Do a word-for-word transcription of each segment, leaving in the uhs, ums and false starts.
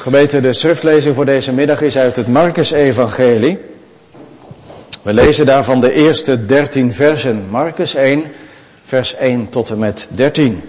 Gemeente, de schriftlezing voor deze middag is uit het Markus-evangelie. We lezen daarvan de eerste dertien versen. Markus één, vers één tot en met dertien.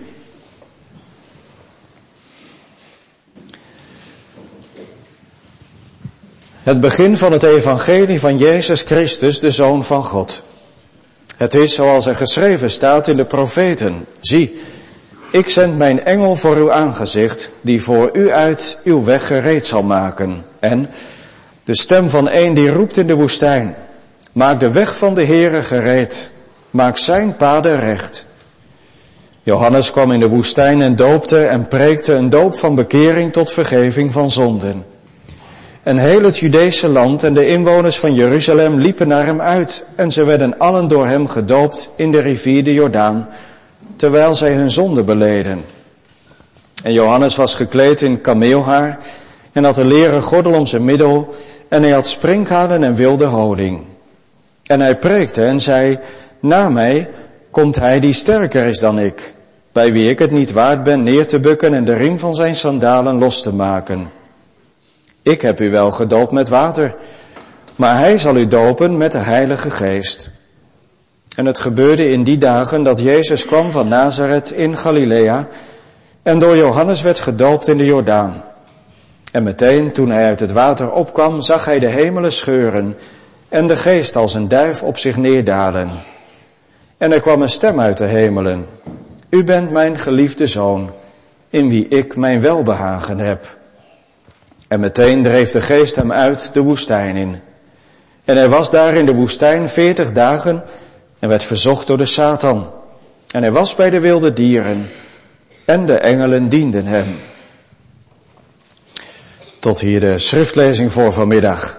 Het begin van het evangelie van Jezus Christus, de Zoon van God. Het is zoals er geschreven staat in de profeten. Zie, ik zend mijn engel voor uw aangezicht, die voor u uit uw weg gereed zal maken. En de stem van een die roept in de woestijn. Maak de weg van de Heere gereed. Maak zijn paden recht. Johannes kwam in de woestijn en doopte en preekte een doop van bekering tot vergeving van zonden. En heel het Judeese land en de inwoners van Jeruzalem liepen naar hem uit. En ze werden allen door hem gedoopt in de rivier de Jordaan, terwijl zij hun zonde beleden. En Johannes was gekleed in kameelhaar en had een leren gordel om zijn middel en hij had sprinkhanen en wilde honing. En hij preekte en zei, na mij komt hij die sterker is dan ik, bij wie ik het niet waard ben neer te bukken en de riem van zijn sandalen los te maken. Ik heb u wel gedoopt met water, maar hij zal u dopen met de Heilige Geest. En het gebeurde in die dagen dat Jezus kwam van Nazareth in Galilea en door Johannes werd gedoopt in de Jordaan. En meteen toen hij uit het water opkwam, zag hij de hemelen scheuren en de Geest als een duif op zich neerdalen. En er kwam een stem uit de hemelen. U bent mijn geliefde Zoon, in wie ik mijn welbehagen heb. En meteen dreef de Geest hem uit de woestijn in. En hij was daar in de woestijn veertig dagen en werd verzocht door de Satan. En hij was bij de wilde dieren en de engelen dienden hem. Tot hier de schriftlezing voor vanmiddag.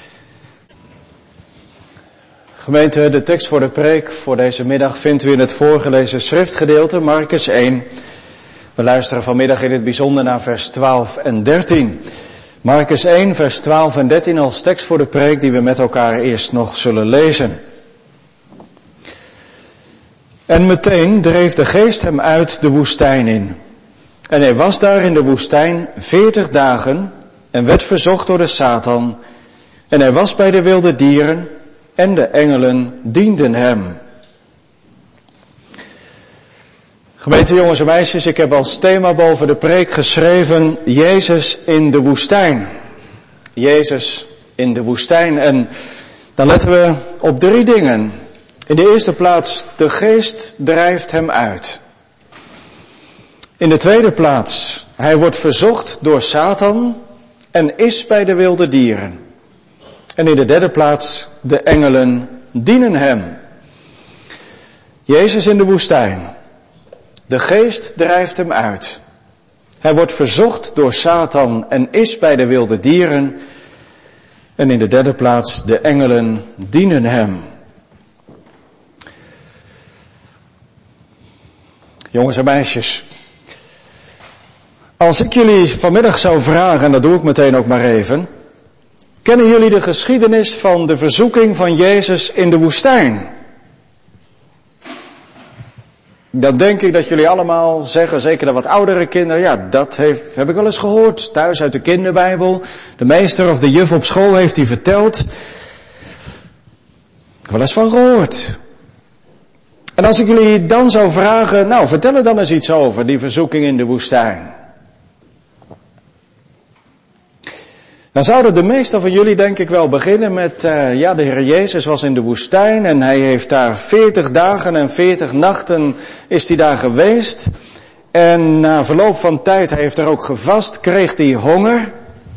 Gemeente, de tekst voor de preek voor deze middag vindt u in het voorgelezen schriftgedeelte, Markus één. We luisteren vanmiddag in het bijzonder naar vers twaalf en dertien. Markus één, vers twaalf en dertien als tekst voor de preek die we met elkaar eerst nog zullen lezen. En meteen dreef de Geest hem uit de woestijn in. En hij was daar in de woestijn veertig dagen en werd verzocht door de Satan. En hij was bij de wilde dieren en de engelen dienden hem. Gemeente jongens en meisjes, ik heb als thema boven de preek geschreven Jezus in de woestijn. Jezus in de woestijn. En dan letten we op drie dingen. In de eerste plaats, de Geest drijft hem uit. In de tweede plaats, hij wordt verzocht door Satan en is bij de wilde dieren. En in de derde plaats, de engelen dienen hem. Jezus in de woestijn. De Geest drijft hem uit. Hij wordt verzocht door Satan en is bij de wilde dieren. En in de derde plaats, de engelen dienen hem. Jongens en meisjes, als ik jullie vanmiddag zou vragen, en dat doe ik meteen ook maar even, kennen jullie de geschiedenis van de verzoeking van Jezus in de woestijn? Dan denk ik dat jullie allemaal zeggen, zeker de wat oudere kinderen, ja, dat heeft, heb ik wel eens gehoord, thuis uit de kinderbijbel. De meester of de juf op school heeft die verteld. Wel eens van gehoord. En als ik jullie dan zou vragen, nou, vertel er dan eens iets over, die verzoeking in de woestijn. Dan zouden de meesten van jullie denk ik wel beginnen met, uh, ja, de Heer Jezus was in de woestijn en hij heeft daar veertig dagen en veertig nachten is hij daar geweest. En na verloop van tijd, hij heeft er ook gevast, kreeg hij honger.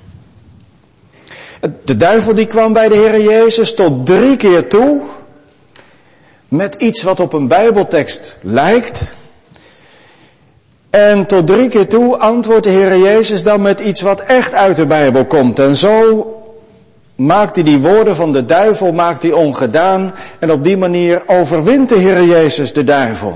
De duivel die kwam bij de Heer Jezus tot drie keer toe, met iets wat op een Bijbeltekst lijkt. En tot drie keer toe antwoordt de Heer Jezus dan met iets wat echt uit de Bijbel komt. En zo maakt hij die woorden van de duivel, maakt hij ongedaan. En op die manier overwint de Heer Jezus de duivel.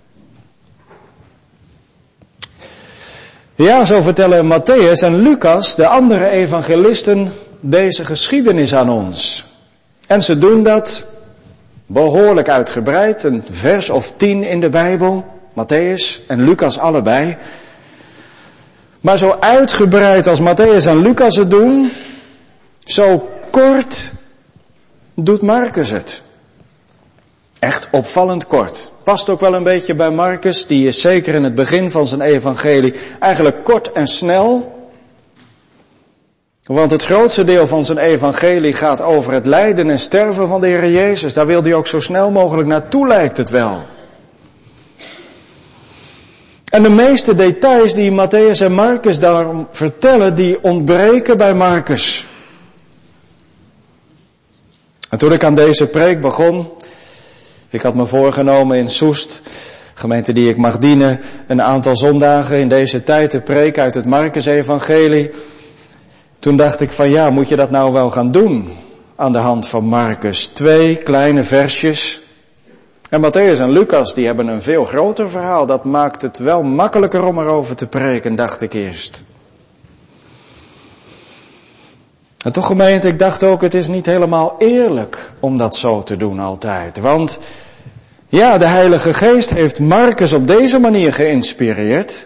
Ja, zo vertellen Matthäus en Lucas, de andere evangelisten, deze geschiedenis aan ons. En ze doen dat behoorlijk uitgebreid, een vers of tien in de Bijbel. Matthäus en Lucas allebei. Maar zo uitgebreid als Matthäus en Lucas het doen, zo kort doet Marcus het. Echt opvallend kort. Past ook wel een beetje bij Marcus, die is zeker in het begin van zijn evangelie eigenlijk kort en snel. Want het grootste deel van zijn evangelie gaat over het lijden en sterven van de Heer Jezus. Daar wil hij ook zo snel mogelijk naartoe, lijkt het wel. En de meeste details die Matthäus en Marcus daarom vertellen, die ontbreken bij Marcus. En toen ik aan deze preek begon, ik had me voorgenomen in Soest, gemeente die ik mag dienen, een aantal zondagen in deze tijd te preken uit het Marcus-evangelie. Toen dacht ik van ja, moet je dat nou wel gaan doen aan de hand van Marcus? Twee kleine versjes. En Matthäus en Lucas, die hebben een veel groter verhaal. Dat maakt het wel makkelijker om erover te preken, dacht ik eerst. En toch gemeente, ik dacht ook, het is niet helemaal eerlijk om dat zo te doen altijd. Want ja, de Heilige Geest heeft Marcus op deze manier geïnspireerd.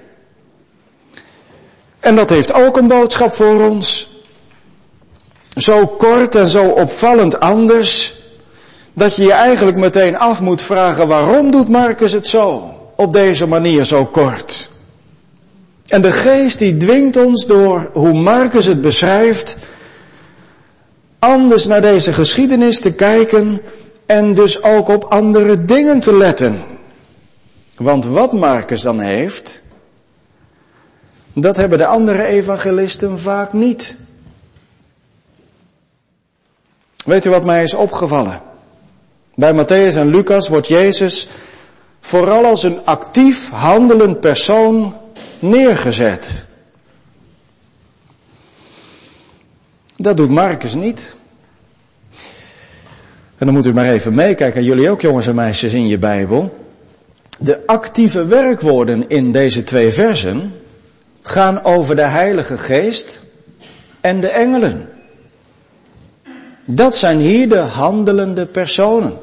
En dat heeft ook een boodschap voor ons. Zo kort en zo opvallend anders, dat je je eigenlijk meteen af moet vragen, waarom doet Marcus het zo? Op deze manier zo kort. En de Geest die dwingt ons door hoe Marcus het beschrijft, anders naar deze geschiedenis te kijken en dus ook op andere dingen te letten. Want wat Marcus dan heeft, dat hebben de andere evangelisten vaak niet. Weet u wat mij is opgevallen? Bij Matthäus en Lucas wordt Jezus vooral als een actief handelend persoon neergezet. Dat doet Marcus niet. En dan moet u maar even meekijken, jullie ook jongens en meisjes in je Bijbel. De actieve werkwoorden in deze twee versen gaan over de Heilige Geest en de engelen. Dat zijn hier de handelende personen.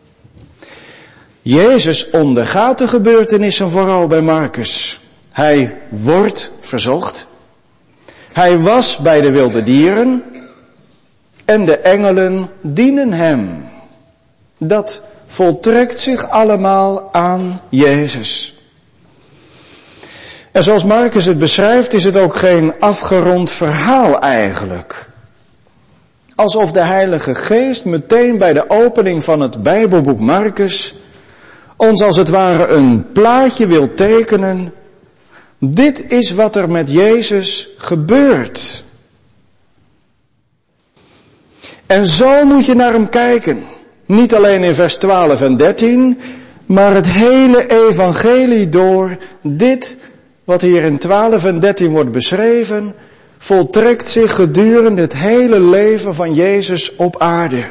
Jezus ondergaat de gebeurtenissen vooral bij Marcus. Hij wordt verzocht. Hij was bij de wilde dieren. En de engelen dienen hem. Dat voltrekt zich allemaal aan Jezus. En zoals Marcus het beschrijft, is het ook geen afgerond verhaal eigenlijk. Alsof de Heilige Geest meteen bij de opening van het Bijbelboek Marcus ons als het ware een plaatje wil tekenen. Dit is wat er met Jezus gebeurt. En zo moet je naar hem kijken. Niet alleen in vers twaalf en dertien, maar het hele evangelie door. Dit wat hier in twaalf en dertien wordt beschreven, voltrekt zich gedurende het hele leven van Jezus op aarde.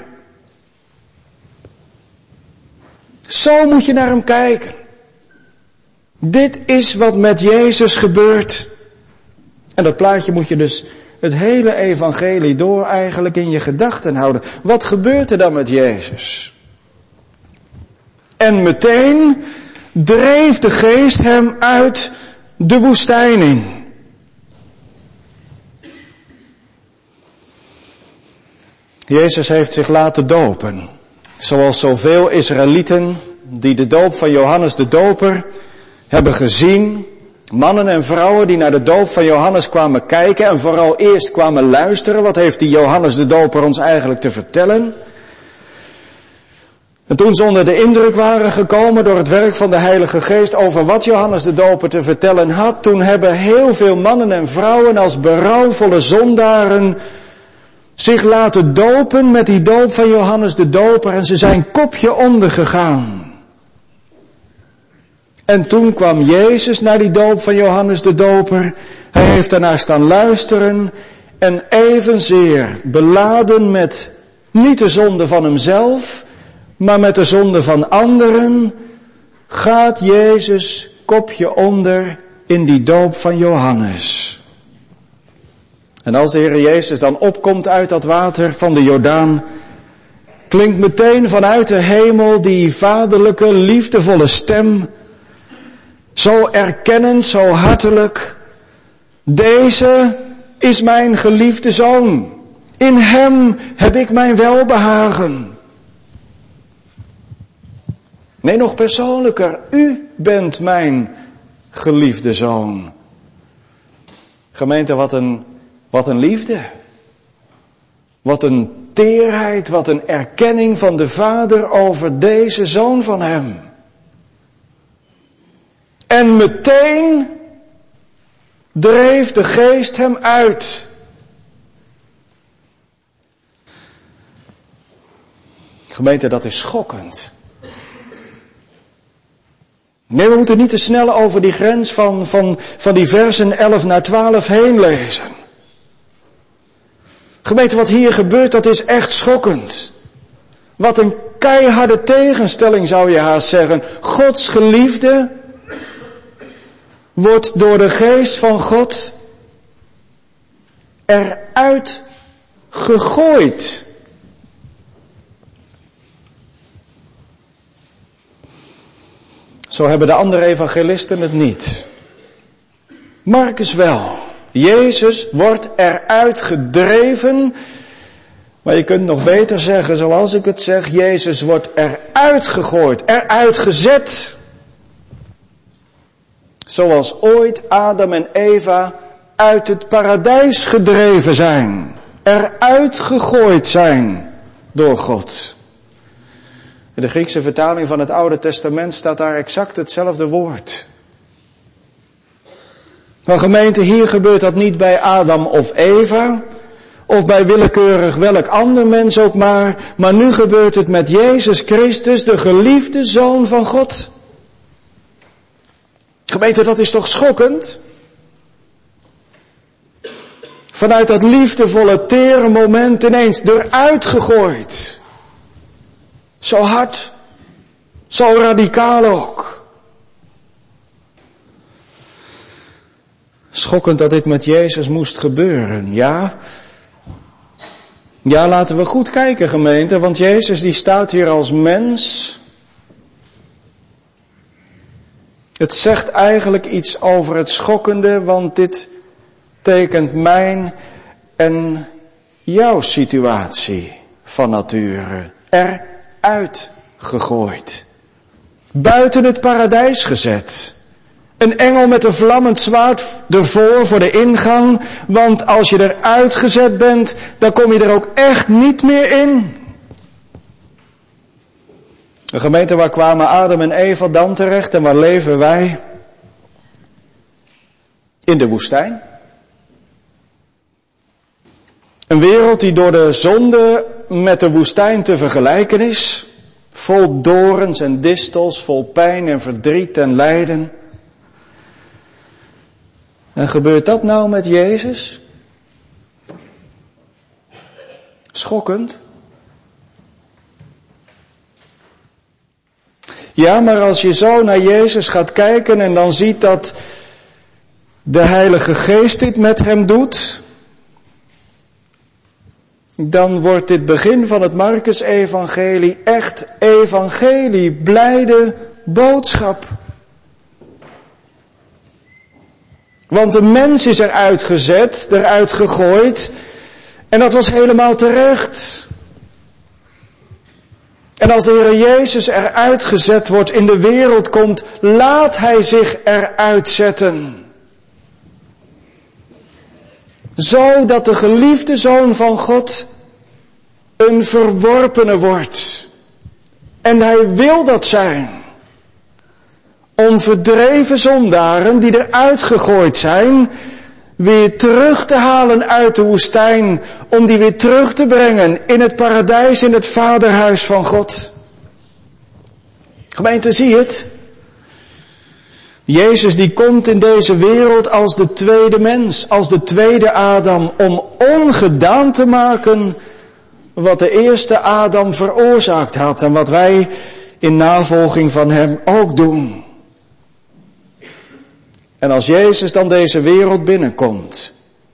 Zo moet je naar hem kijken. Dit is wat met Jezus gebeurt. En dat plaatje moet je dus het hele evangelie door eigenlijk in je gedachten houden. Wat gebeurt er dan met Jezus? En meteen dreef de Geest hem uit de woestijn in. Jezus heeft zich laten dopen. Zoals zoveel Israëlieten die de doop van Johannes de Doper hebben gezien. Mannen en vrouwen die naar de doop van Johannes kwamen kijken en vooral eerst kwamen luisteren. Wat heeft die Johannes de Doper ons eigenlijk te vertellen? En toen ze onder de indruk waren gekomen door het werk van de Heilige Geest over wat Johannes de Doper te vertellen had, toen hebben heel veel mannen en vrouwen als berouwvolle zondaren zich laten dopen met die doop van Johannes de Doper en ze zijn kopje onder gegaan. En toen kwam Jezus naar die doop van Johannes de Doper. Hij heeft daarnaar staan luisteren en evenzeer beladen met niet de zonde van hemzelf, maar met de zonde van anderen, gaat Jezus kopje onder in die doop van Johannes. En als de Heer Jezus dan opkomt uit dat water van de Jordaan, klinkt meteen vanuit de hemel die vaderlijke, liefdevolle stem, zo erkennend, zo hartelijk. Deze is mijn geliefde zoon. In hem heb ik mijn welbehagen. Nee, nog persoonlijker. U bent mijn geliefde zoon. Gemeente, wat een, wat een liefde. Wat een teerheid, wat een erkenning van de Vader over deze zoon van hem. En meteen dreef de Geest hem uit. Gemeente, dat is schokkend. Nee, we moeten niet te snel over die grens van, van, van die versen elf naar twaalf heen lezen. Gemeente, wat hier gebeurt, dat is echt schokkend. Wat een keiharde tegenstelling zou je haast zeggen. Gods geliefde wordt door de Geest van God eruit gegooid. Zo hebben de andere evangelisten het niet. Marcus wel. Jezus wordt eruit gedreven. Maar je kunt nog beter zeggen, zoals ik het zeg, Jezus wordt eruit gegooid, eruit gezet. Zoals ooit Adam en Eva uit het paradijs gedreven zijn. Eruit gegooid zijn door God. In de Griekse vertaling van het Oude Testament staat daar exact hetzelfde woord. Maar gemeente, hier gebeurt dat niet bij Adam of Eva, of bij willekeurig welk ander mens ook maar, maar nu gebeurt het met Jezus Christus, de geliefde Zoon van God. Gemeente, dat is toch schokkend? Vanuit dat liefdevolle, tere moment ineens eruit gegooid. Zo hard, zo radicaal ook. Schokkend dat dit met Jezus moest gebeuren, ja. Ja, laten we goed kijken, gemeente, want Jezus die staat hier als mens. Het zegt eigenlijk iets over het schokkende, want dit tekent mijn en jouw situatie van nature. Eruit gegooid. Buiten het paradijs gezet. Een engel met een vlammend zwaard ervoor voor de ingang, want als je eruit gezet bent, dan kom je er ook echt niet meer in. De gemeente, waar kwamen Adam en Eva dan terecht en waar leven wij? In de woestijn. Een wereld die door de zonde met de woestijn te vergelijken is. Vol dorens en distels, vol pijn en verdriet en lijden. En gebeurt dat nou met Jezus? Schokkend. Ja, maar als je zo naar Jezus gaat kijken en dan ziet dat de Heilige Geest dit met hem doet, dan wordt dit begin van het Marcus-evangelie echt evangelie, blijde boodschap. Want de mens is eruit gezet, eruit gegooid, en dat was helemaal terecht. En als de Heer Jezus eruit gezet wordt, in de wereld komt, laat Hij zich eruit zetten. Zodat de geliefde Zoon van God een verworpene wordt. En Hij wil dat zijn. Om verdreven zondaren die eruit gegooid zijn, weer terug te halen uit de woestijn, om die weer terug te brengen in het paradijs, in het vaderhuis van God. Gemeente, zie het? Jezus die komt in deze wereld als de tweede mens, als de tweede Adam, om ongedaan te maken wat de eerste Adam veroorzaakt had en wat wij in navolging van hem ook doen. En als Jezus dan deze wereld binnenkomt,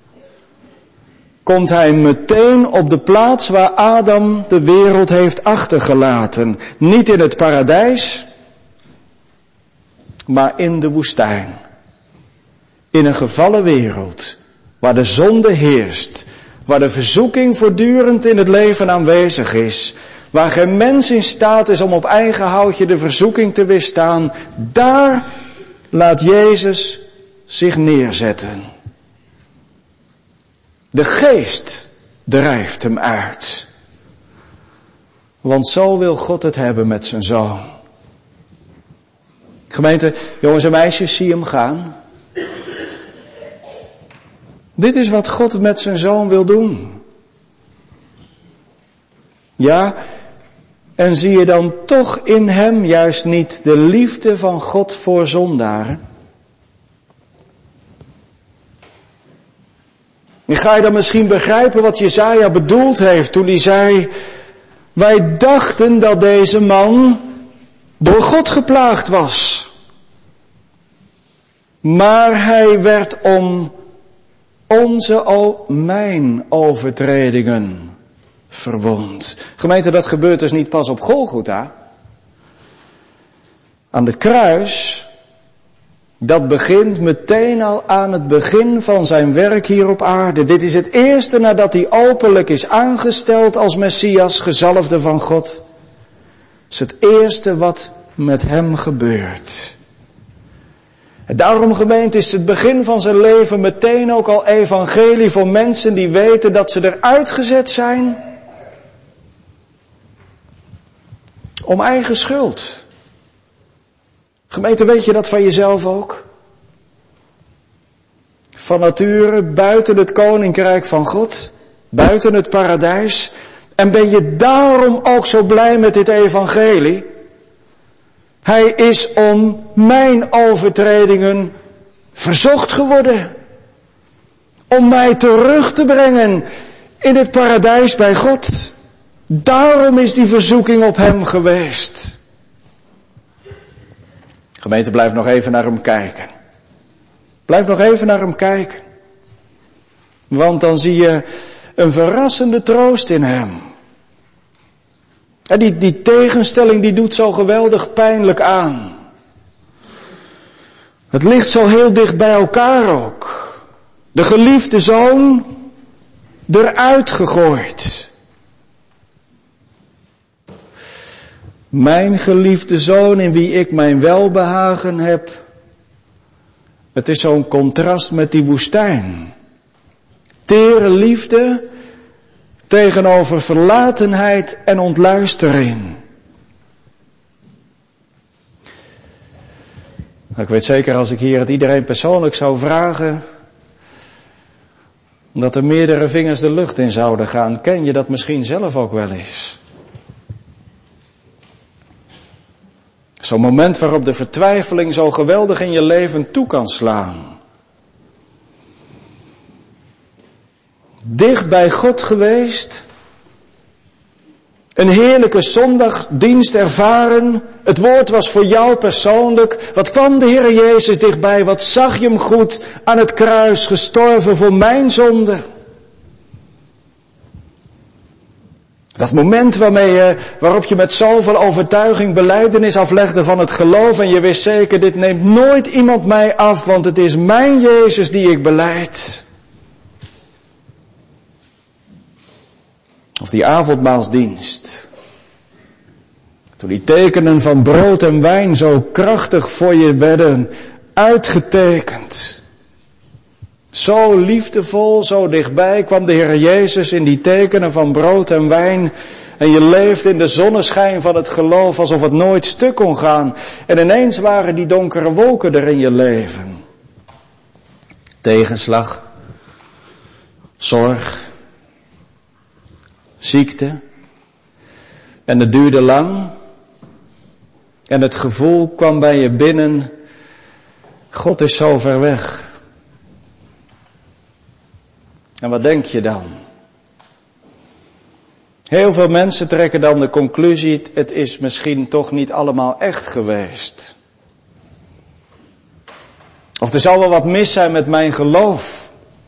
komt Hij meteen op de plaats waar Adam de wereld heeft achtergelaten. Niet in het paradijs, maar in de woestijn. In een gevallen wereld, waar de zonde heerst, waar de verzoeking voortdurend in het leven aanwezig is, waar geen mens in staat is om op eigen houtje de verzoeking te weerstaan, daar laat Jezus zich neerzetten. De geest drijft hem uit. Want zo wil God het hebben met zijn zoon. Gemeente, jongens en meisjes, zie hem gaan. Dit is wat God met zijn zoon wil doen. Ja, en zie je dan toch in hem juist niet de liefde van God voor zondaren? En ga je dan misschien begrijpen wat Jesaja bedoeld heeft toen hij zei: wij dachten dat deze man door God geplaagd was. Maar hij werd om onze, o mijn overtredingen verwond. Gemeente, dat gebeurt dus niet pas op Golgotha. Aan het kruis, dat begint meteen al aan het begin van zijn werk hier op aarde. Dit is het eerste nadat hij openlijk is aangesteld als Messias, gezalfde van God. Het is het eerste wat met hem gebeurt. En daarom, gemeente, is het begin van zijn leven meteen ook al evangelie voor mensen die weten dat ze eruit gezet zijn om eigen schuld. Gemeente, weet je dat van jezelf ook? Van nature buiten het koninkrijk van God, buiten het paradijs. En ben je daarom ook zo blij met dit evangelie? Hij is om mijn overtredingen verzocht geworden. Om mij terug te brengen in het paradijs bij God. Daarom is die verzoeking op hem geweest. Gemeente, blijf nog even naar hem kijken. Blijf nog even naar hem kijken. Want dan zie je een verrassende troost in hem. En die, die tegenstelling die doet zo geweldig pijnlijk aan. Het ligt zo heel dicht bij elkaar ook. De geliefde zoon eruit gegooid. Mijn geliefde zoon in wie ik mijn welbehagen heb. Het is zo'n contrast met die woestijn. Tere liefde tegenover verlatenheid en ontluistering. Ik weet zeker, als ik hier het iedereen persoonlijk zou vragen, dat er meerdere vingers de lucht in zouden gaan. Ken je dat misschien zelf ook wel eens? Zo'n moment waarop de vertwijfeling zo geweldig in je leven toe kan slaan. Dicht bij God geweest. Een heerlijke zondagdienst ervaren. Het woord was voor jou persoonlijk. Wat kwam de Heer Jezus dichtbij? Wat zag je hem goed aan het kruis gestorven voor mijn zonde? Dat moment waarmee je, waarop je met zoveel overtuiging belijdenis aflegde van het geloof en je wist zeker, dit neemt nooit iemand mij af, want het is mijn Jezus die ik belijd. Of die avondmaalsdienst. Toen die tekenen van brood en wijn zo krachtig voor je werden uitgetekend. Zo liefdevol, zo dichtbij kwam de Heer Jezus in die tekenen van brood en wijn. En je leefde in de zonneschijn van het geloof alsof het nooit stuk kon gaan. En ineens waren die donkere wolken er in je leven. Tegenslag, zorg, ziekte. En het duurde lang. En het gevoel kwam bij je binnen. God is zo ver weg. En wat denk je dan? Heel veel mensen trekken dan de conclusie, het is misschien toch niet allemaal echt geweest. Of er zal wel wat mis zijn met mijn geloof.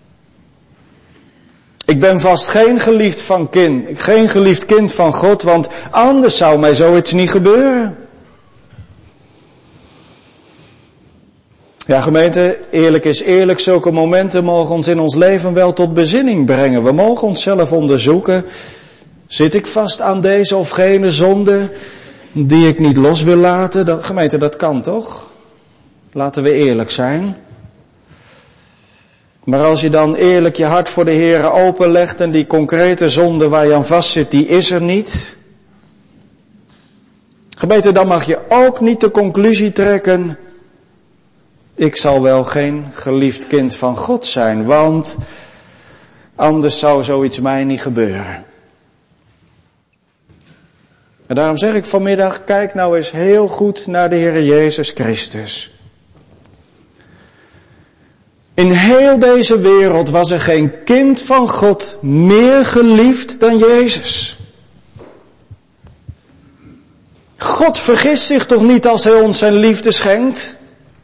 Ik ben vast geen geliefd van kind, geen geliefd kind van God, want anders zou mij zoiets niet gebeuren. Ja, gemeente, eerlijk is eerlijk, zulke momenten mogen ons in ons leven wel tot bezinning brengen. We mogen onszelf onderzoeken. Zit ik vast aan deze of gene zonde die ik niet los wil laten? Dat, gemeente, dat kan toch? Laten we eerlijk zijn. Maar als je dan eerlijk je hart voor de Heere openlegt en die concrete zonde waar je aan vastzit, die is er niet. Gemeente, dan mag je ook niet de conclusie trekken, ik zal wel geen geliefd kind van God zijn, want anders zou zoiets mij niet gebeuren. En daarom zeg ik vanmiddag, kijk nou eens heel goed naar de Heere Jezus Christus. In heel deze wereld was er geen kind van God meer geliefd dan Jezus. God vergist zich toch niet als hij ons zijn liefde schenkt?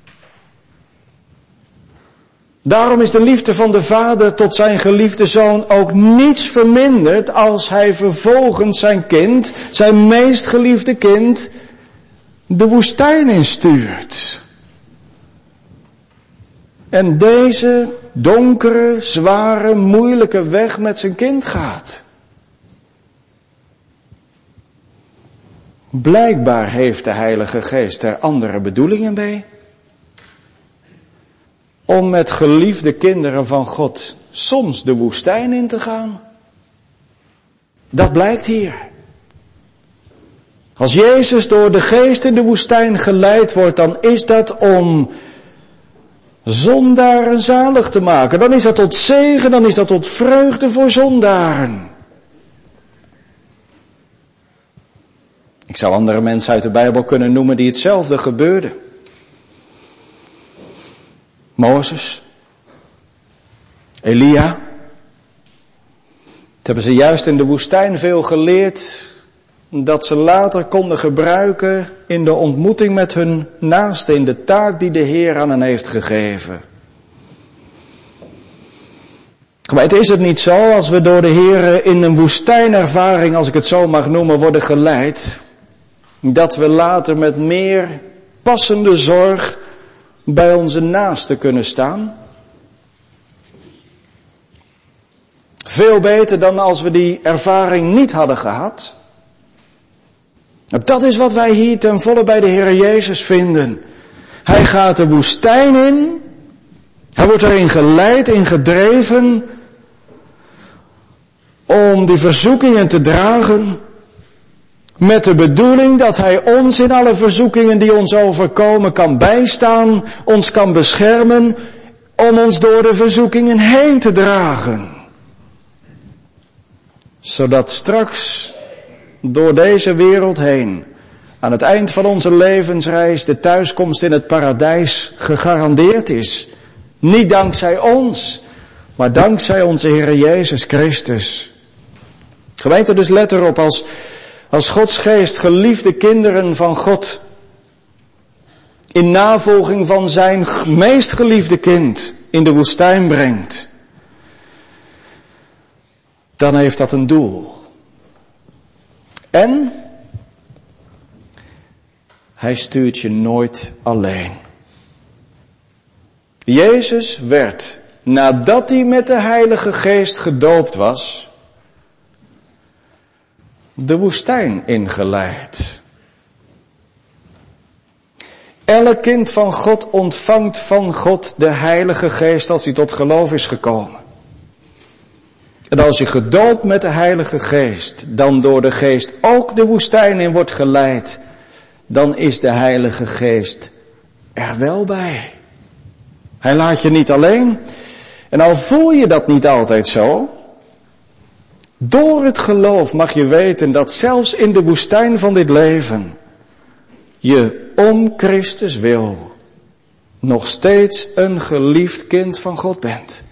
Daarom is de liefde van de Vader tot zijn geliefde Zoon ook niets verminderd als hij vervolgens zijn kind, zijn meest geliefde kind, de woestijn instuurt. En deze donkere, zware, moeilijke weg met zijn kind gaat. Blijkbaar heeft de Heilige Geest er andere bedoelingen bij. Om met geliefde kinderen van God soms de woestijn in te gaan. Dat blijkt hier. Als Jezus door de Geest in de woestijn geleid wordt, dan is dat om zondaren zalig te maken. Dan is dat tot zegen, dan is dat tot vreugde voor zondaren. Ik zou andere mensen uit de Bijbel kunnen noemen die hetzelfde gebeurde. Mozes, Elia. Het hebben ze juist in de woestijn veel geleerd, dat ze later konden gebruiken in de ontmoeting met hun naasten, in de taak die de Heer aan hen heeft gegeven. Maar is het niet zo, als we door de Heer in een woestijnervaring, als ik het zo mag noemen, worden geleid, dat we later met meer passende zorg bij onze naasten kunnen staan? Veel beter dan als we die ervaring niet hadden gehad. Dat is wat wij hier ten volle bij de Heer Jezus vinden. Hij gaat de woestijn in. Hij wordt erin geleid, in gedreven, om die verzoekingen te dragen, met de bedoeling dat hij ons in alle verzoekingen die ons overkomen kan bijstaan, ons kan beschermen, om ons door de verzoekingen heen te dragen. Zodat straks door deze wereld heen, aan het eind van onze levensreis, de thuiskomst in het paradijs gegarandeerd is. Niet dankzij ons, maar dankzij onze Heer Jezus Christus. Gemeente, dus let erop, als, als Gods geest geliefde kinderen van God in navolging van zijn meest geliefde kind in de woestijn brengt, dan heeft dat een doel. En hij stuurt je nooit alleen. Jezus werd, nadat hij met de Heilige Geest gedoopt was, de woestijn ingeleid. Elk kind van God ontvangt van God de Heilige Geest als hij tot geloof is gekomen. En als je gedoopt met de Heilige Geest, dan door de Geest ook de woestijn in wordt geleid, dan is de Heilige Geest er wel bij. Hij laat je niet alleen. En al voel je dat niet altijd zo, door het geloof mag je weten dat zelfs in de woestijn van dit leven je om Christus wil nog steeds een geliefd kind van God bent.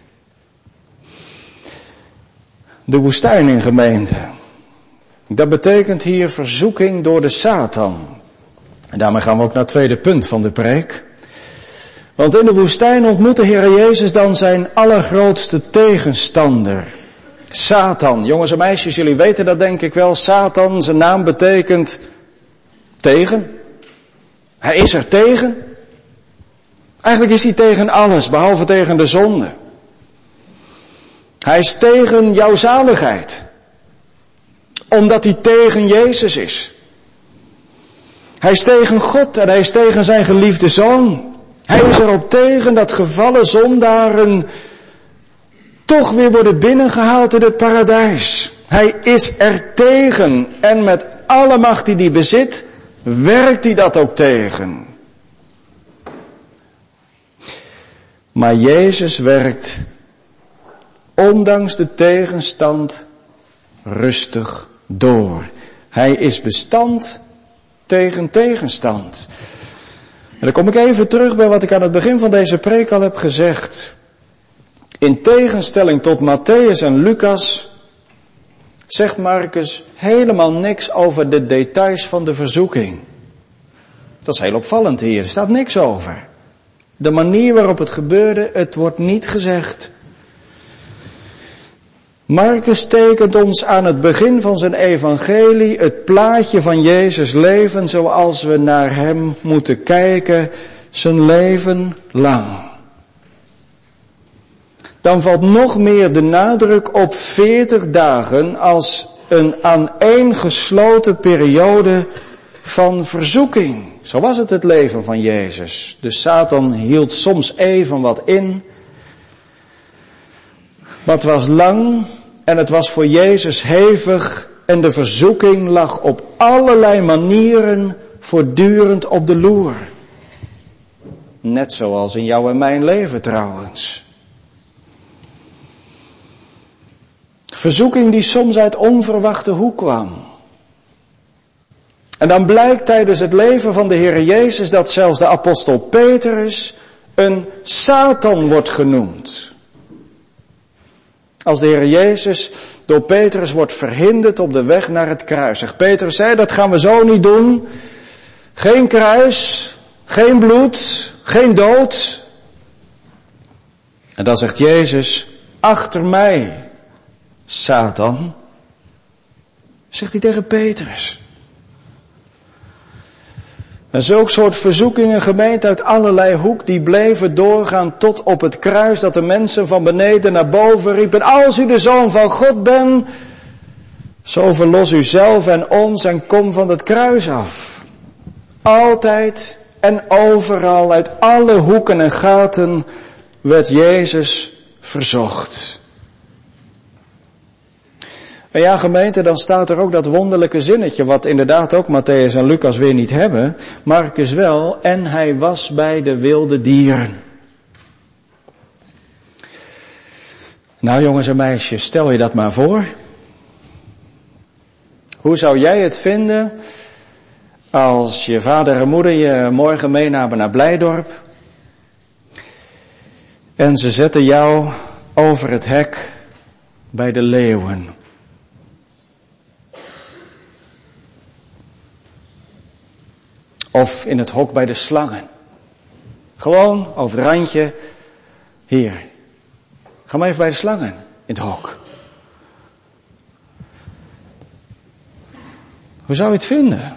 De woestijn in gemeente, dat betekent hier verzoeking door de Satan. En daarmee gaan we ook naar het tweede punt van de preek. Want in de woestijn ontmoet de Heer Jezus dan zijn allergrootste tegenstander, Satan. Jongens en meisjes, jullie weten dat denk ik wel. Satan, zijn naam betekent tegen. Hij is er tegen. Eigenlijk is hij tegen alles, behalve tegen de zonde. Hij is tegen jouw zaligheid. Omdat hij tegen Jezus is. Hij is tegen God en hij is tegen zijn geliefde Zoon. Hij is erop tegen dat gevallen zondaren toch weer worden binnengehaald in het paradijs. Hij is er tegen en met alle macht die hij bezit, werkt hij dat ook tegen. Maar Jezus werkt, ondanks de tegenstand, rustig door. Hij is bestand tegen tegenstand. En dan kom ik even terug bij wat ik aan het begin van deze preek al heb gezegd. In tegenstelling tot Matthäus en Lucas zegt Marcus helemaal niks over de details van de verzoeking. Dat is heel opvallend hier, er staat niks over. De manier waarop het gebeurde, het wordt niet gezegd. Marcus tekent ons aan het begin van zijn evangelie het plaatje van Jezus' leven zoals we naar hem moeten kijken, zijn leven lang. Dan valt nog meer de nadruk op veertig dagen als een aaneengesloten periode van verzoeking. Zo was het het leven van Jezus. Dus Satan hield soms even wat in. Maar het was lang en het was voor Jezus hevig en de verzoeking lag op allerlei manieren voortdurend op de loer. Net zoals in jouw en mijn leven trouwens. Verzoeking die soms uit onverwachte hoek kwam. En dan blijkt tijdens het leven van de Heer Jezus dat zelfs de apostel Petrus een Satan wordt genoemd. Als de Heer Jezus door Petrus wordt verhinderd op de weg naar het kruis. Zegt Petrus, zei, dat gaan we zo niet doen. Geen kruis, geen bloed, geen dood. En dan zegt Jezus, achter mij, Satan. Zegt hij tegen Petrus. En zulk soort verzoekingen, gemeente uit allerlei hoek, die bleven doorgaan tot op het kruis, dat de mensen van beneden naar boven riepen, als u de Zoon van God bent, zo verlos u zelf en ons en kom van het kruis af. Altijd en overal, uit alle hoeken en gaten, werd Jezus verzocht. En ja, gemeente, dan staat er ook dat wonderlijke zinnetje, wat inderdaad ook Matthäus en Lucas weer niet hebben, Marcus wel, en hij was bij de wilde dieren. Nou jongens en meisjes, stel je dat maar voor. Hoe zou jij het vinden als je vader en moeder je morgen meenamen naar Blijdorp en ze zetten jou over het hek bij de leeuwen? Of in het hok bij de slangen. Gewoon over het randje. Hier. Ga maar even bij de slangen in het hok. Hoe zou je het vinden?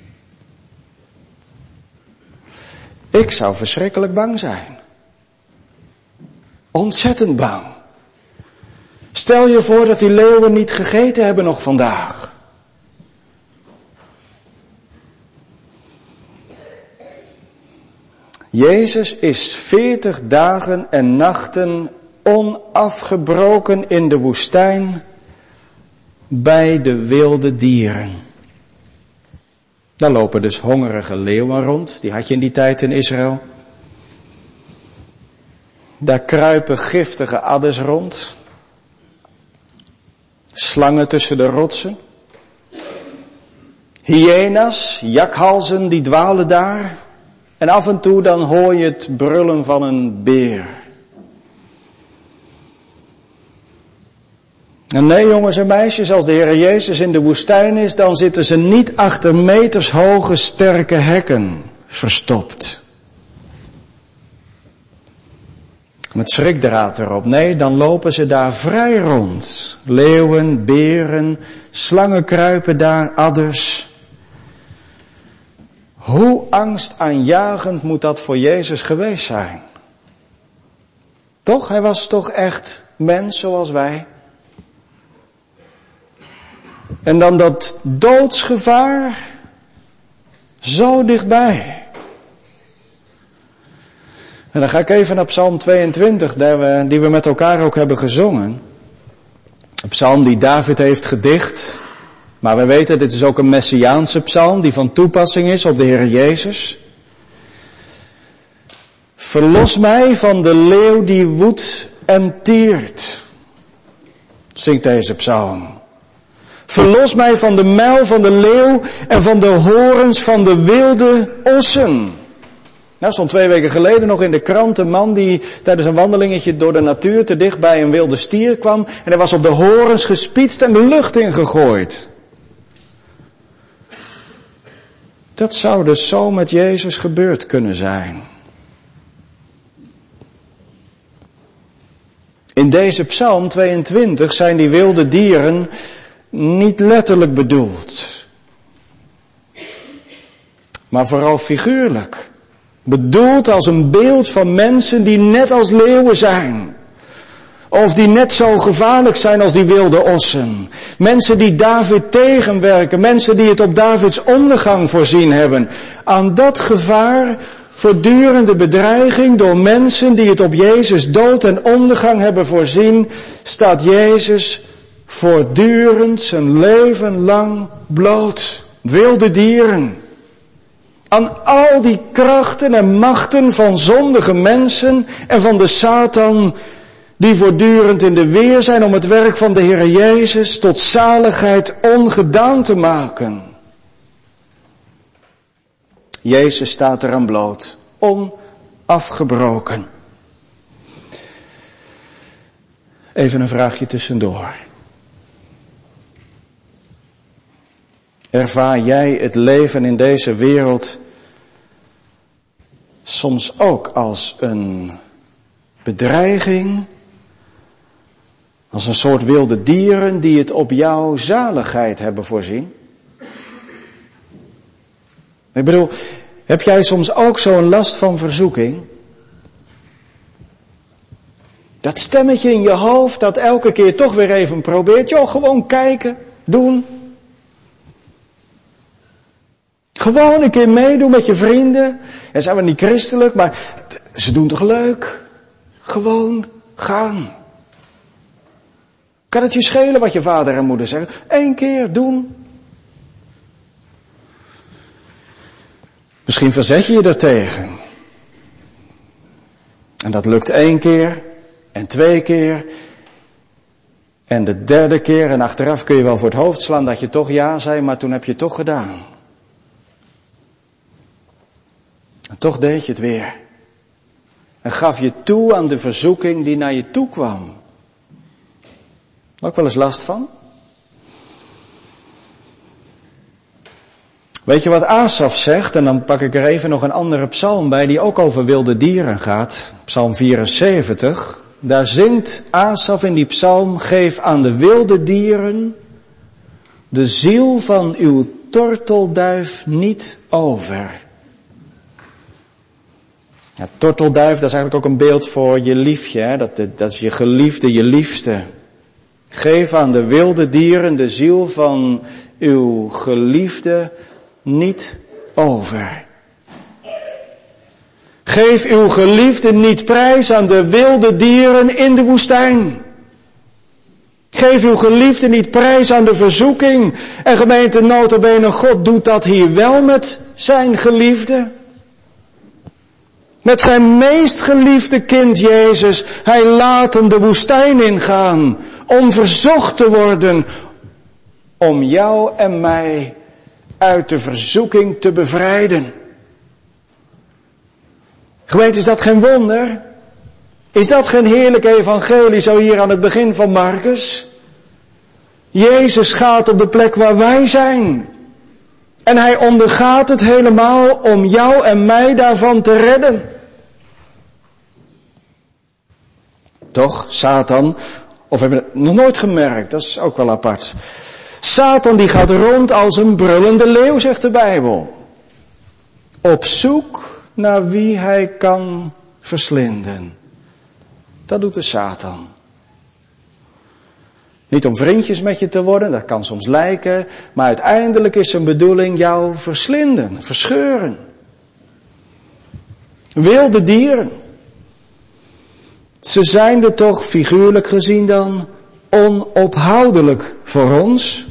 Ik zou verschrikkelijk bang zijn. Ontzettend bang. Stel je voor dat die leeuwen niet gegeten hebben nog vandaag. Jezus is veertig dagen en nachten onafgebroken in de woestijn bij de wilde dieren. Daar lopen dus hongerige leeuwen rond, die had je in die tijd in Israël. Daar kruipen giftige adders rond. Slangen tussen de rotsen. Hyena's, jakhalzen, die dwalen daar. En af en toe dan hoor je het brullen van een beer. En nee jongens en meisjes, als de Heer Jezus in de woestijn is, dan zitten ze niet achter metershoge sterke hekken verstopt. Met schrikdraad erop. Nee, dan lopen ze daar vrij rond. Leeuwen, beren, slangen kruipen daar, adders. Hoe angstaanjagend moet dat voor Jezus geweest zijn? Toch? Hij was toch echt mens zoals wij? En dan dat doodsgevaar zo dichtbij. En dan ga ik even naar Psalm tweeëntwintig, die we, die we met elkaar ook hebben gezongen. Een psalm die David heeft gedicht. Maar we weten, dit is ook een messiaanse psalm die van toepassing is op de Heer Jezus. Verlos mij van de leeuw die woedt en tiert, zingt deze psalm. Verlos mij van de muil van de leeuw en van de horens van de wilde ossen. Nou, stond twee weken geleden nog in de krant een man die tijdens een wandelingetje door de natuur te dicht bij een wilde stier kwam. En hij was op de horens gespietst en de lucht ingegooid. Dat zou dus zo met Jezus gebeurd kunnen zijn. In deze psalm tweeëntwintig zijn die wilde dieren niet letterlijk bedoeld. Maar vooral figuurlijk. Bedoeld als een beeld van mensen die net als leeuwen zijn. Of die net zo gevaarlijk zijn als die wilde ossen. Mensen die David tegenwerken. Mensen die het op Davids ondergang voorzien hebben. Aan dat gevaar, voortdurende bedreiging door mensen die het op Jezus dood en ondergang hebben voorzien, staat Jezus voortdurend zijn leven lang bloot. Wilde dieren. Aan al die krachten en machten van zondige mensen en van de Satan die voortdurend in de weer zijn om het werk van de Heer Jezus tot zaligheid ongedaan te maken. Jezus staat eraan bloot, onafgebroken. Even een vraagje tussendoor. Ervaar jij het leven in deze wereld soms ook als een bedreiging, als een soort wilde dieren die het op jouw zaligheid hebben voorzien? Ik bedoel, heb jij soms ook zo'n last van verzoeking? Dat stemmetje in je hoofd dat elke keer toch weer even probeert, joh, gewoon kijken, doen. Gewoon een keer meedoen met je vrienden. En zijn we niet christelijk, maar ze doen toch leuk? Gewoon gaan. Kan het je schelen wat je vader en moeder zeggen? Eén keer doen. Misschien verzet je je er tegen. En dat lukt één keer. En twee keer. En de derde keer. En achteraf kun je wel voor het hoofd slaan dat je toch ja zei, maar toen heb je het toch gedaan. En toch deed je het weer. En gaf je toe aan de verzoeking die naar je toe kwam. Ook wel eens last van? Weet je wat Asaf zegt? En dan pak ik er even nog een andere psalm bij die ook over wilde dieren gaat. Psalm vierenzeventig. Daar zingt Asaf in die psalm: geef aan de wilde dieren de ziel van uw tortelduif niet over. Ja, tortelduif, dat is eigenlijk ook een beeld voor je liefje. Hè? Dat, dat is je geliefde, je liefste. Geef aan de wilde dieren de ziel van uw geliefde niet over. Geef uw geliefde niet prijs aan de wilde dieren in de woestijn. Geef uw geliefde niet prijs aan de verzoeking. En gemeente, nota bene, God doet dat hier wel met zijn geliefde. Met zijn meest geliefde kind Jezus. Hij laat hem de woestijn ingaan. Om verzocht te worden. Om jou en mij uit de verzoeking te bevrijden. Gemeente, is dat geen wonder? Is dat geen heerlijk evangelie zo hier aan het begin van Marcus? Jezus gaat op de plek waar wij zijn. En hij ondergaat het helemaal om jou en mij daarvan te redden. Toch, Satan, of hebben we het nog nooit gemerkt, dat is ook wel apart. Satan die gaat rond als een brullende leeuw, zegt de Bijbel. op zoek naar wie hij kan verslinden. Dat doet de Satan. Niet om vriendjes met je te worden, dat kan soms lijken, maar uiteindelijk is zijn bedoeling jou verslinden, verscheuren. Wilde dieren. Ze zijn er toch, figuurlijk gezien dan, onophoudelijk voor ons.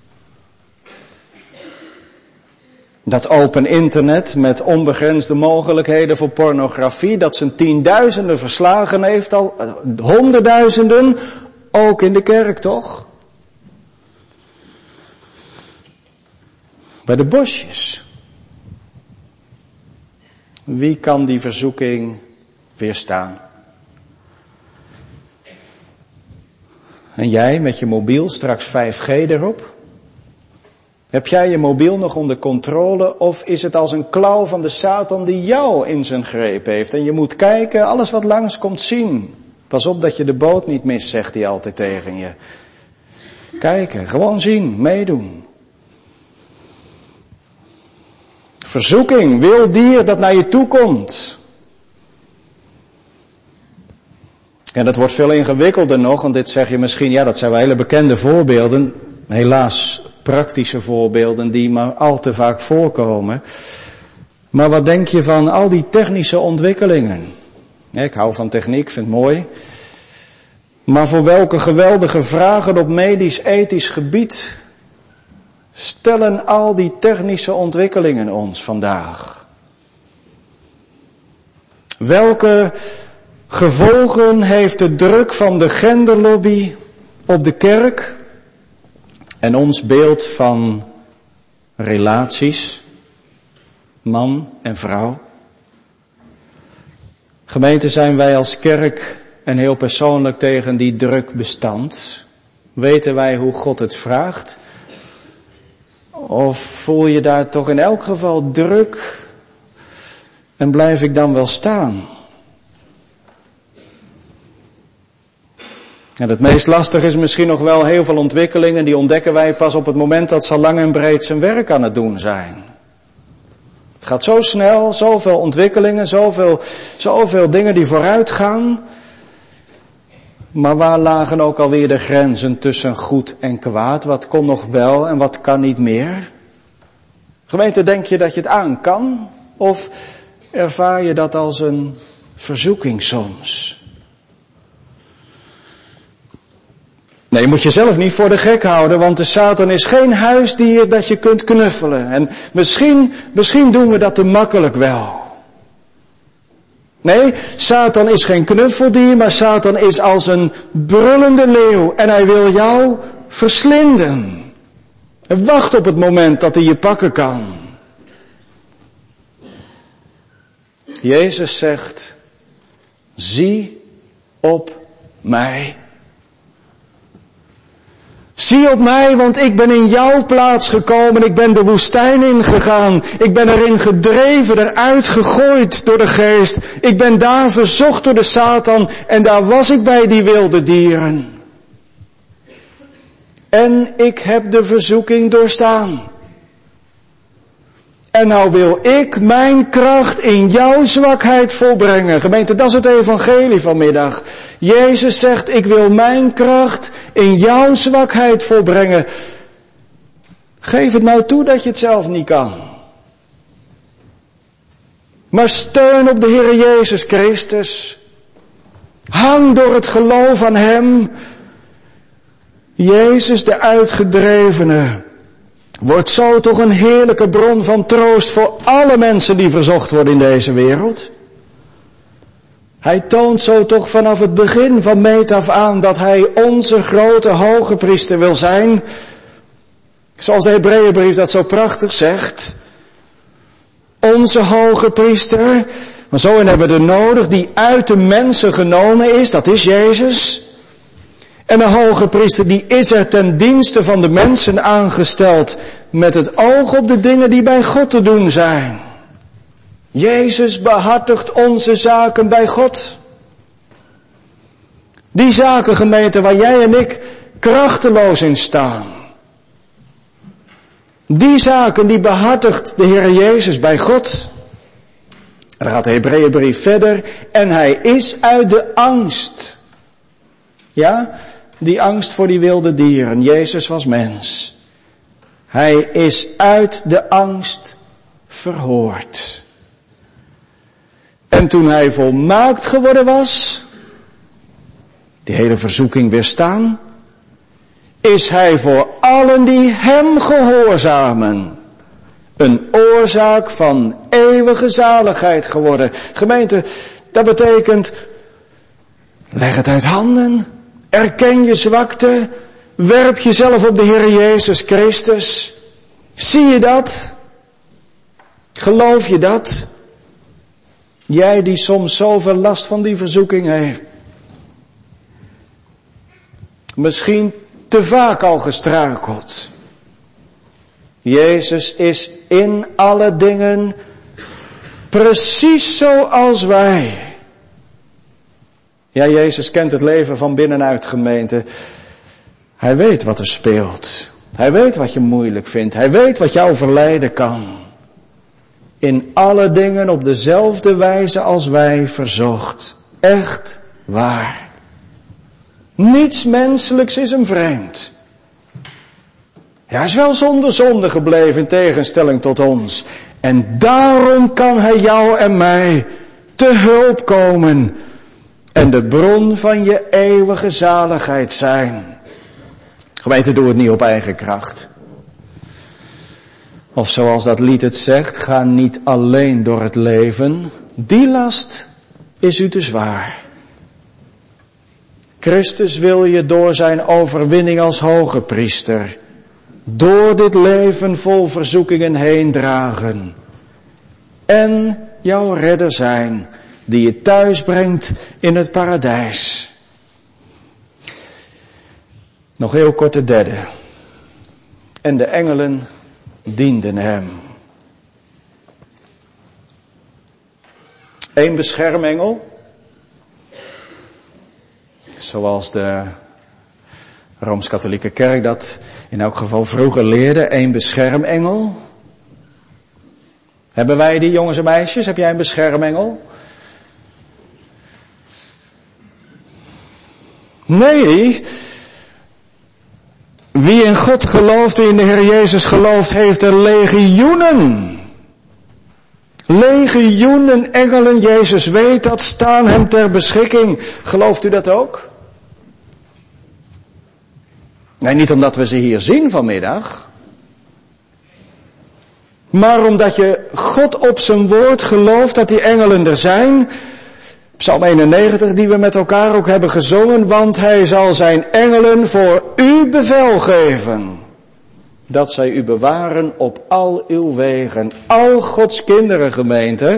Dat open internet met onbegrensde mogelijkheden voor pornografie, dat zijn tienduizenden verslagen heeft, al honderdduizenden, ook in de kerk toch? Bij de bosjes. Wie kan die verzoeking weerstaan? En jij met je mobiel, straks vijf G erop? Heb jij je mobiel nog onder controle of is het als een klauw van de Satan die jou in zijn greep heeft? En je moet kijken, alles wat langs komt zien. Pas op dat je de boot niet mist, zegt hij altijd tegen je. Kijken, gewoon zien, meedoen. Verzoeking, wild dier dat naar je toe komt. En dat wordt veel ingewikkelder nog, want dit zeg je misschien, ja dat zijn wel hele bekende voorbeelden. Helaas praktische voorbeelden die maar al te vaak voorkomen. Maar wat denk je van al die technische ontwikkelingen? Ik hou van techniek, vind het mooi. Maar voor welke geweldige vragen op medisch-ethisch gebied stellen al die technische ontwikkelingen ons vandaag? Welke gevolgen heeft de druk van de genderlobby op de kerk en ons beeld van relaties, man en vrouw? Gemeente, zijn wij als kerk en heel persoonlijk tegen die druk bestand? Weten wij hoe God het vraagt? Of voel je daar toch in elk geval druk en blijf ik dan wel staan? En het meest lastige is misschien nog wel heel veel ontwikkelingen, die ontdekken wij pas op het moment dat ze lang en breed zijn werk aan het doen zijn. Het gaat zo snel, zoveel ontwikkelingen, zoveel, zoveel dingen die vooruit gaan. Maar waar lagen ook alweer de grenzen tussen goed en kwaad? Wat kon nog wel en wat kan niet meer? Gemeente, denk je dat je het aan kan? Of ervaar je dat als een verzoeking soms? Nee, je moet jezelf niet voor de gek houden, want de Satan is geen huisdier dat je kunt knuffelen. En misschien, misschien doen we dat te makkelijk wel. Nee, Satan is geen knuffeldier, maar Satan is als een brullende leeuw en hij wil jou verslinden. En wacht op het moment dat hij je pakken kan. Jezus zegt, zie op mij. Zie op mij, want ik ben in jouw plaats gekomen. Ik ben de woestijn ingegaan. Ik ben erin gedreven, eruit gegooid door de geest. Ik ben daar verzocht door de Satan. En daar was ik bij die wilde dieren. En ik heb de verzoeking doorstaan. En nou wil ik mijn kracht in jouw zwakheid volbrengen. Gemeente, dat is het evangelie vanmiddag. Jezus zegt, ik wil mijn kracht in jouw zwakheid volbrengen. Geef het nou toe dat je het zelf niet kan. Maar steun op de Heer Jezus Christus. Hang door het geloof aan Hem. Jezus de uitgedrevene wordt zo toch een heerlijke bron van troost voor alle mensen die verzocht worden in deze wereld. Hij toont zo toch vanaf het begin van meet af aan dat hij onze grote hoge priester wil zijn. Zoals de Hebreeënbrief dat zo prachtig zegt. Onze hoge priester, maar zo hebben we er nodig, die uit de mensen genomen is, dat is Jezus. En een hoge priester die is er ten dienste van de mensen aangesteld met het oog op de dingen die bij God te doen zijn. Jezus behartigt onze zaken bij God. Die zaken, gemeente, waar jij en ik krachteloos in staan. Die zaken die behartigt de Heer Jezus bij God. Dan gaat de Hebreeënbrief verder. En hij is uit de angst. Ja, die angst voor die wilde dieren. Jezus was mens. Hij is uit de angst verhoord. En toen hij volmaakt geworden was, die hele verzoeking weerstaan, is hij voor allen die hem gehoorzamen een oorzaak van eeuwige zaligheid geworden. Gemeente, dat betekent, leg het uit handen, erken je zwakte, werp jezelf op de Heer Jezus Christus. Zie je dat? Geloof je dat? Jij die soms zoveel last van die verzoeking heeft. Misschien te vaak al gestruikeld. Jezus is in alle dingen precies zoals wij. Ja, Jezus kent het leven van binnenuit, gemeente. Hij weet wat er speelt. Hij weet wat je moeilijk vindt. Hij weet wat jou verleiden kan. In alle dingen op dezelfde wijze als wij verzocht. Echt waar. Niets menselijks is hem vreemd. Ja, hij is wel zonder zonde gebleven in tegenstelling tot ons. En daarom kan hij jou en mij te hulp komen. En de bron van je eeuwige zaligheid zijn. Gemeente, doe het niet op eigen kracht. Of zoals dat lied het zegt, ga niet alleen door het leven. Die last is u te zwaar. Christus wil je door zijn overwinning als hoge priester door dit leven vol verzoekingen heen dragen. En jouw redder zijn, die je thuis brengt in het paradijs. Nog heel kort de derde. En de engelen dienden hem. Eén beschermengel. Zoals de Rooms-Katholieke Kerk dat in elk geval vroeger leerde. Eén beschermengel. Hebben wij die, jongens en meisjes? Heb jij een beschermengel? Nee. Wie in God gelooft, wie in de Heer Jezus gelooft, heeft er legioenen. Legioenen engelen, Jezus weet dat, staan hem ter beschikking. Gelooft u dat ook? Nee, niet omdat we ze hier zien vanmiddag. Maar omdat je God op zijn woord gelooft dat die engelen er zijn. Psalm eenennegentig die we met elkaar ook hebben gezongen. Want hij zal zijn engelen voor u bevel geven. Dat zij u bewaren op al uw wegen. Al Gods kinderen, gemeente,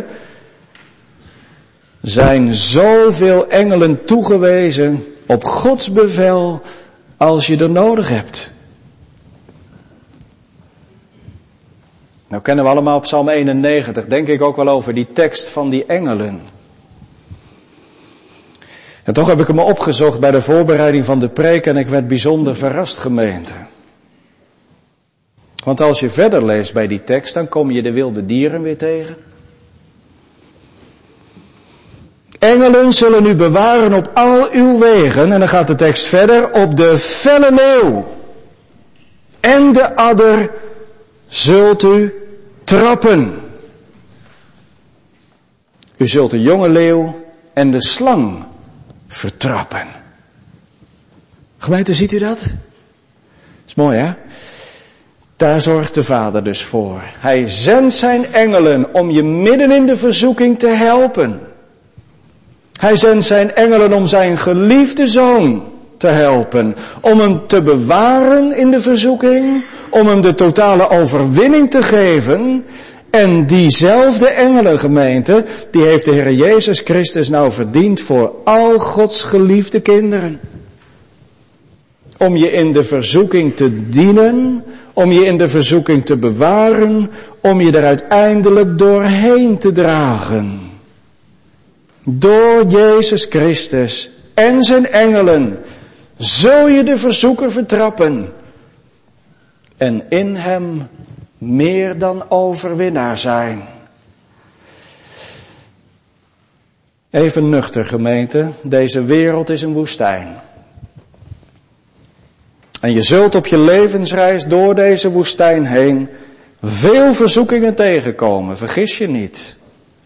zijn zoveel engelen toegewezen op Gods bevel als je er nodig hebt. Nou kennen we allemaal Psalm eenennegentig, denk ik ook wel over die tekst van die engelen. En toch heb ik hem opgezocht bij de voorbereiding van de preek en ik werd bijzonder verrast, gemeente. Want als je verder leest bij die tekst, dan kom je de wilde dieren weer tegen. Engelen zullen u bewaren op al uw wegen, en dan gaat de tekst verder, op de felle leeuw. En de adder zult u trappen. U zult de jonge leeuw en de slang vertrappen. Gemeente, ziet u dat? Dat is mooi, hè? Daar zorgt de Vader dus voor. Hij zendt zijn engelen om je midden in de verzoeking te helpen. Hij zendt zijn engelen om zijn geliefde zoon te helpen. Om hem te bewaren in de verzoeking. Om hem de totale overwinning te geven. En diezelfde engelengemeente, die heeft de Heer Jezus Christus nou verdiend voor al Gods geliefde kinderen. Om je in de verzoeking te dienen, om je in de verzoeking te bewaren, om je er uiteindelijk doorheen te dragen. Door Jezus Christus en zijn engelen zul je de verzoeker vertrappen en in hem meer dan overwinnaar zijn. Even nuchter, gemeente, deze wereld is een woestijn. En je zult op je levensreis door deze woestijn heen veel verzoekingen tegenkomen, vergis je niet.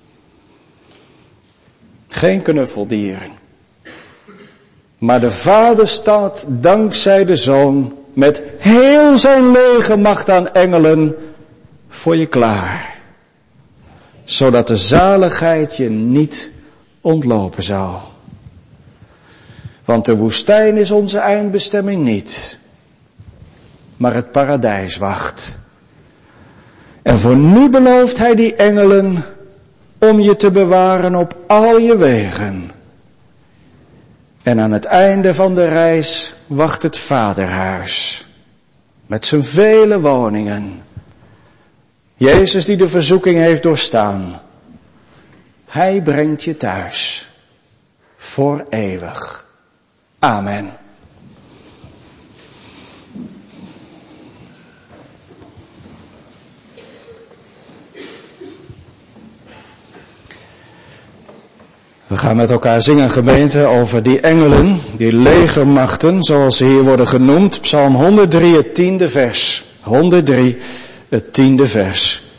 Geen knuffeldieren. Maar de Vader staat dankzij de Zoon met heel zijn legermacht aan engelen voor je klaar. Zodat de zaligheid je niet ontlopen zal. Want de woestijn is onze eindbestemming niet. Maar het paradijs wacht. En voor nu belooft hij die engelen om je te bewaren op al je wegen. En aan het einde van de reis wacht het vaderhuis. Met zijn vele woningen. Jezus die de verzoeking heeft doorstaan. Hij brengt je thuis. Voor eeuwig. Amen. We gaan met elkaar zingen, gemeente, over die engelen, die legermachten, zoals ze hier worden genoemd. Psalm honderddrie, het tiende vers. honderddrie, het tiende vers.